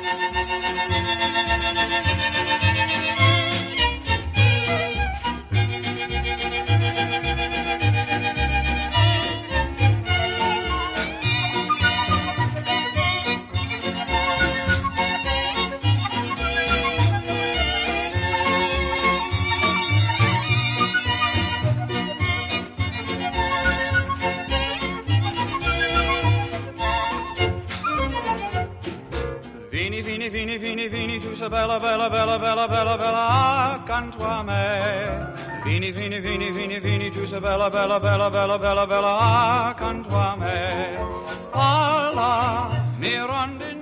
Vieni, tu sei bella, bella, bella, bella, bella, bella, accanto a me. Vieni, tu sei bella, bella, bella, bella, bella, bella, accanto a me. Alla, mi rondine.